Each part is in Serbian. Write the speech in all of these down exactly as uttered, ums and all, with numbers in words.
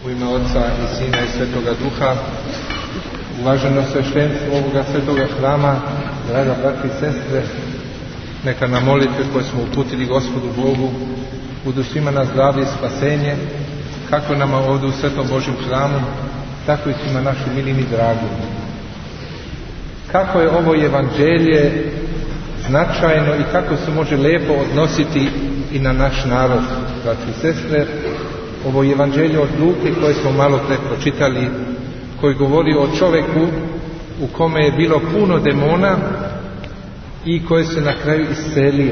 U ime Otca i Sina i Svetoga Duha, uvaženo sveštenstvo ovoga svetoga hrama, draga braći i sestre, neka na molitve koje smo uputili Gospodu Bogu budu svima na zdravlje i spasenje, kako nama ovdje u Svetom Božjem hramu, tako i svima našim milim i dragim. Kako je ovo evanđelje značajno i kako se može lijepo odnositi i na naš narod, braći i sestre. Ovo evanđelje od Luke koje smo malo pre pročitali, koji govori o čovjeku u kome je bilo puno demona i koji se na kraju iscelio.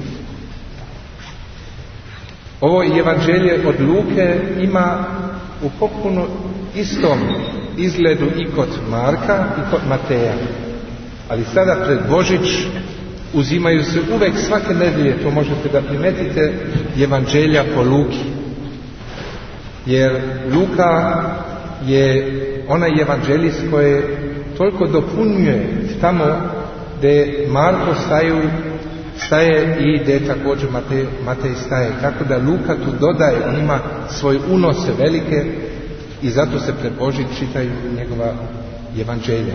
Ovo evanđelje od Luke ima u potpuno istom izgledu i kod Marka i kod Mateja. Ali sada pred Božić uzimaju se uvek svake nedelje, to možete da primetite, evanđelja po Luki. Jer Luka je onaj evanđelist koji toliko dopunjuje tamo gdje Marko staju, staje i gdje također Matej, Matej staje. Tako da Luka tu dodaje, on ima svoje unose velike i zato se pred Božić čitaju njegova evanđelja.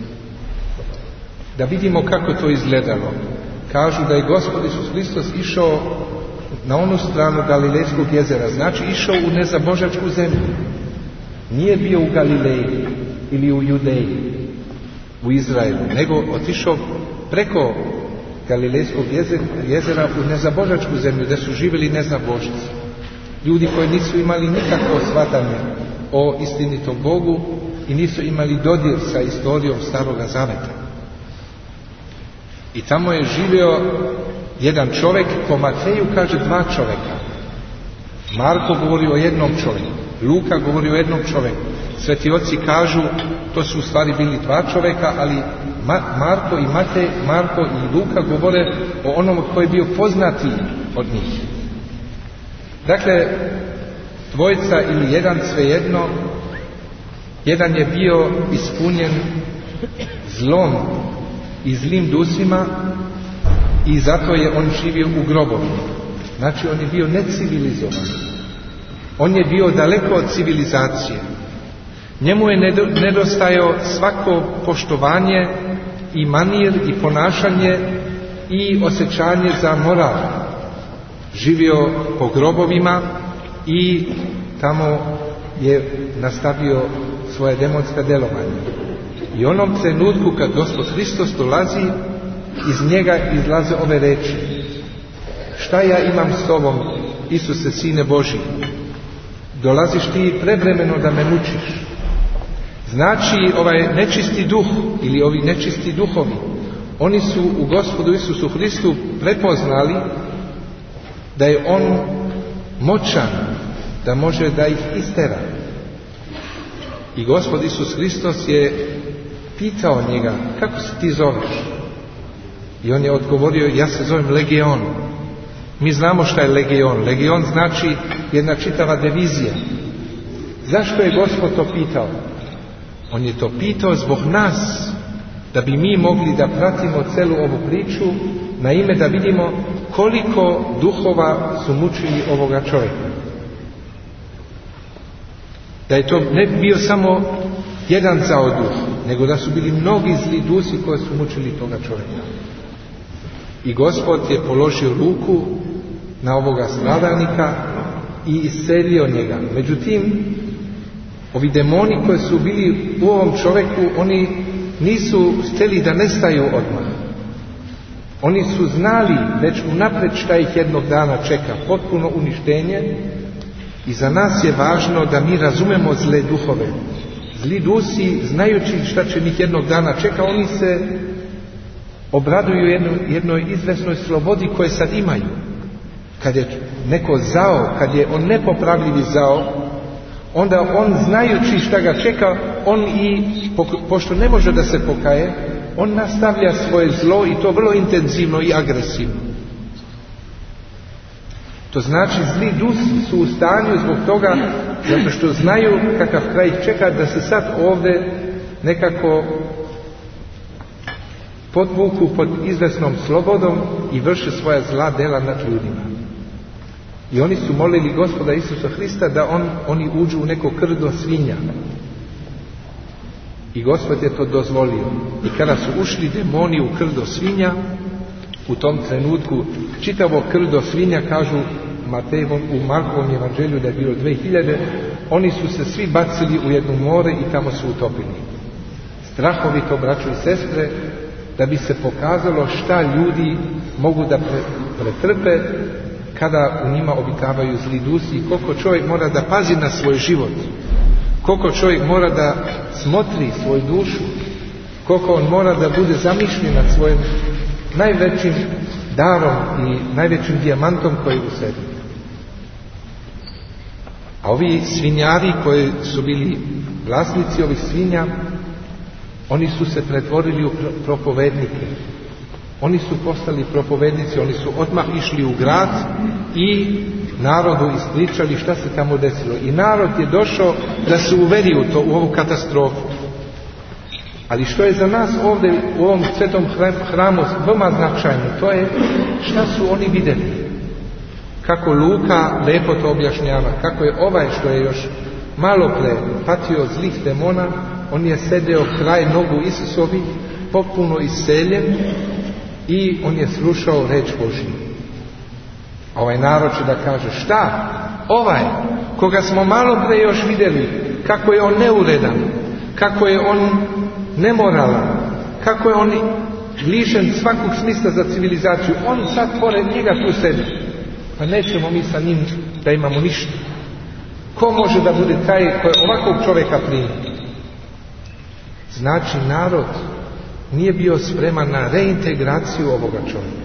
Da vidimo kako to izgledalo. Kažu da je Gospod Isus Hristos išao na onu stranu Galilejskog jezera, znači išao u nezabožačku zemlju. Nije bio u Galileji ili u Judeji, u Izraelu, nego otišao preko Galilejskog jezera u nezabožačku zemlju, gdje su živjeli nezabožci. Ljudi koji nisu imali nikakvo shvatanje o istinitom Bogu i nisu imali dodir sa istorijom Staroga Zaveta. I tamo je živio jedan čovjek, po Mateju kaže dva čovjeka. Marko govori o jednom čovjeku, Luka govori o jednom čovjeku. Sveti oci kažu, to su u stvari bili dva čovjeka, ali Ma- Marko i Matej, Marko i Luka govore o onom koji je bio poznatiji od njih. Dakle, dvojica ili jedan, svejedno, jedan je bio ispunjen zlom i zlim dusima i zato je on živio u grobovima. Znači on je bio necivilizovan. On je bio daleko od civilizacije. Njemu je nedostajao svako poštovanje i manir i ponašanje i osjećanje za moral. Živio po grobovima i tamo je nastavio svoje demonska djelovanje. I u onom trenutku kad Gospod Hristos dolazi, iz njega izlaze ove reči: šta ja imam s tobom, Isuse, Sine Božji? Dolaziš ti prevremeno da me mučiš. Znači, ovaj nečisti duh ili ovi nečisti duhovi, oni su u Gospodu Isusu Hristu prepoznali da je on moćan, da može da ih istera. I Gospod Isus Hristos je pitao njega: kako se ti zoveš? I on je odgovorio: ja se zovem Legion. Mi znamo šta je Legion. Legion znači jedna čitava divizija. Zašto je Gospod to pitao? On je to pitao zbog nas, da bi mi mogli da pratimo celu ovu priču, na ime da vidimo koliko duhova su mučili ovoga čovjeka. Da je to ne bio samo jedan zao duh, nego da su bili mnogi zli dusi koji su mučili toga čovjeka. I Gospod je položio ruku na ovoga stradalnika i iscelio njega. Međutim, ovi demoni koji su bili u ovom čovjeku, oni nisu htjeli da nestaju odmah. Oni su znali već unaprijed šta ih jednog dana čeka, potpuno uništenje. I za nas je važno da mi razumemo zle duhove. Zli dusi, znajući šta će njih jednog dana čeka, oni se obraduju jednoj, jednoj izvesnoj slobodi koje sad imaju. Kad je neko zao, kad je on nepopravljivi zao, onda on, znajući šta ga čeka, on i, po, pošto ne može da se pokaje, on nastavlja svoje zlo i to vrlo intenzivno i agresivno. To znači zli dusi su u stanju zbog toga, zato što znaju kakav kraj ih čeka, da se sad ovdje nekako podvuku pod izvesnom slobodom i vrše svoja zla dela nad ljudima. I oni su molili Gospoda Isusa Hrista da on, oni uđu u neko krdo svinja. I Gospod je to dozvolio. I kada su ušli demoni u krdo svinja, u tom trenutku čitavo krdo svinja, kažu Matejevom, u Markovom evanđelju da je bilo dve hiljade, oni su se svi bacili u jedno more i tamo su utopili. Strahovito, braćo i sestre, da bi se pokazalo šta ljudi mogu da pre, pretrpe kada u njima obitavaju zli dusi i koliko čovjek mora da pazi na svoj život, koliko čovjek mora da smotri svoju dušu, koliko on mora da bude zamišljen nad svojim najvećim darom i najvećim dijamantom koji u sebi. A ovi svinjari koji su bili vlasnici ovih svinja, oni su se pretvorili u propovednike. Oni su postali propovednici, oni su odmah išli u grad i narodu ispričali šta se tamo desilo. I narod je došao da se uveri u to, u ovu katastrofu. Ali što je za nas ovdje u ovom svetom hramu veoma značajno, to je šta su oni vidjeli. Kako Luka lepo to objašnjava, kako je ovaj što je još malo pre patio zlih demona, on je sedeo kraj nogu Isusovi, potpuno iseljen i on je slušao reč Božju. A ovaj narod će da kaže, šta? Ovaj, koga smo malo pre još vidjeli, kako je on neuredan, kako je on nemoralan, kako je on lišen svakog smisla za civilizaciju, on sad pored njega tu sedi. Pa nećemo mi sa njim da imamo ništa. Ko može da bude taj koji ovakvog čovjeka primi? Znači, narod nije bio spreman na reintegraciju ovoga čovjeka.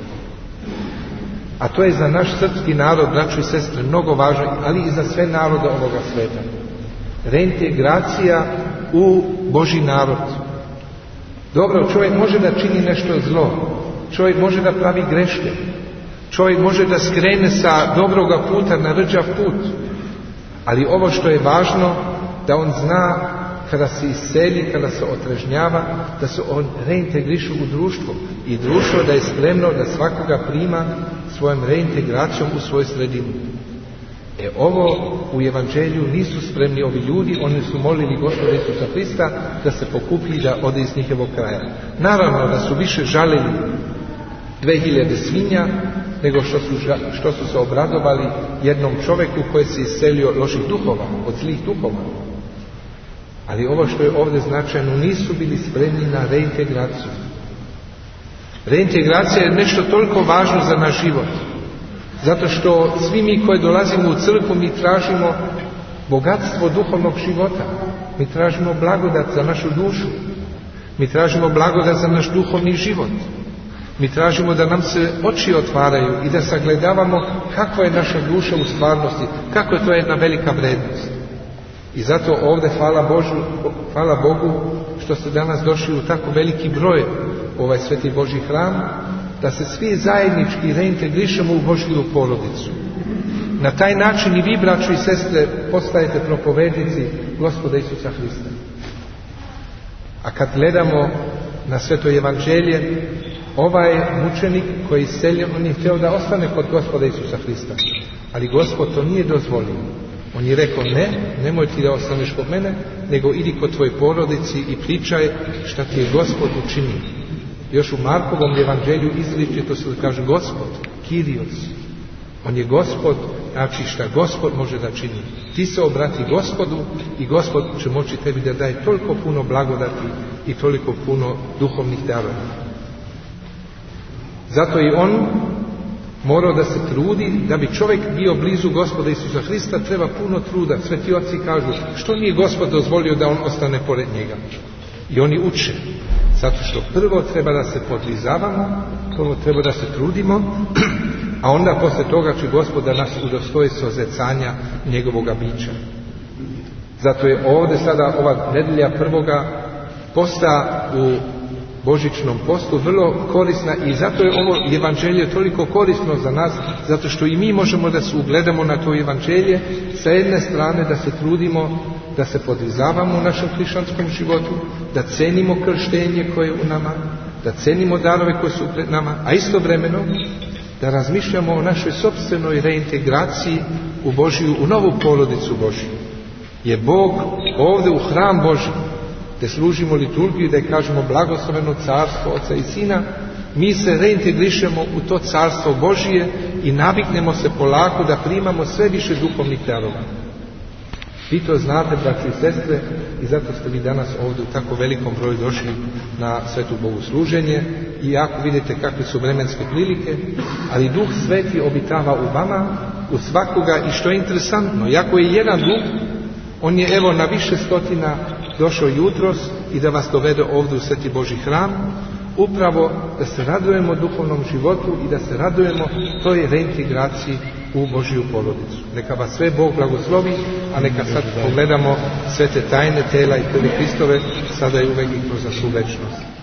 A to je za naš srpski narod, braćo i sestre, mnogo važno, ali i za sve narode ovoga sveta. Reintegracija u Božji narod. Dobro, čovjek može da čini nešto zlo. Čovjek može da pravi greške. Čovjek može da skrene sa dobroga puta na rđav put. Ali ovo što je važno, da on zna kada se iseli, kada se otrežnjava, da se on reintegriše u društvo. I društvo da je spremno da svakoga prima svojom reintegracijom u svoju sredinu. E ovo u evanđelju nisu spremni ovi ljudi, oni su molili Gospoda Isusa Hrista da se pokupi da ode iz njihovog kraja. Naravno da su više žalili dve hiljade svinja nego što su, što su se obradovali jednom čovjeku koji se iselio loših duhova, od zlih duhova. Ali ovo što je ovdje značajno, nisu bili spremni na reintegraciju. Reintegracija je nešto toliko važno za naš život. Zato što svi mi koji dolazimo u crkvu, mi tražimo bogatstvo duhovnog života. Mi tražimo blagodat za našu dušu. Mi tražimo blagodat za naš duhovni život. Mi tražimo da nam se oči otvaraju i da sagledavamo kakva je naša duša u stvarnosti, kako je to jedna velika vrednost. I zato ovdje hvala Božu, hvala Bogu što ste danas došli u tako veliki broj u ovaj sveti Božji hram, da se svi zajednički reintegrišemo u Božju porodicu. Na taj način i vi, braćo i sestre, postajete propovednici Gospoda Isusa Hrista. A kad gledamo na sveto evanđelje, ovaj mučenik koji je iseljen, on je htio da ostane kod Gospoda Isusa Hrista. Ali Gospod to nije dozvolio. On je rekao, ne, nemoj ti da ostaneš kod mene, nego idi kod tvoje porodici i pričaj šta ti je Gospod učinio. Još u Markovom evanđelju izričito se kaže Gospod, Kyrios. On je Gospod, znači šta Gospod može da čini. Ti se obrati Gospodu i Gospod će moći tebi da daje toliko puno blagodati i toliko puno duhovnih darova. Zato i on morao da se trudi, da bi čovjek bio blizu Gospoda Isusa Hrista, treba puno truda. Sveti oci kažu, što nije Gospod dozvolio da on ostane pored njega? I oni uče. Zato što prvo treba da se podlizavamo, prvo treba da se trudimo, a onda posle toga će Gospod da nas udostoji sozecanja njegovoga bića. Zato je ovdje sada ova nedelja prvoga posta u božićnom postu vrlo korisna i zato je ovo evanđelje toliko korisno za nas, zato što i mi možemo da se ugledamo na to evanđelje, sa jedne strane da se trudimo da se podvizavamo u našem hrišćanskom životu, da cenimo krštenje koje je u nama, da cenimo darove koje su pred nama, a istovremeno da razmišljamo o našoj sopstvenoj reintegraciji u Božiju, u novu porodicu Božiju. Je Bog ovdje u hram Božji, gdje služimo liturgiju, da kažemo blagosloveno carstvo Oca i Sina, mi se reintegrišemo u to carstvo Božije i naviknemo se polako da primamo sve više duhovnih darova. Vi to znate, braći i sestre, i zato ste vi danas ovdje u tako velikom broju došli na svetu bogosluženje, i jako vidite kakve su vremenske prilike, ali Duh Sveti obitava u vama, u svakoga, i što je interesantno, jako je jedan Duh, on je evo na više stotina došao jutros i da vas dovede ovdje u Sveti Božji hram, upravo da se radujemo duhovnom životu i da se radujemo toj reintegraciji u Božju porodicu. Neka vas sve Bog blagoslovi, a neka sad pogledamo sve te tajne tela i krvi Hristove, sada i uvek i kroz našu večnost.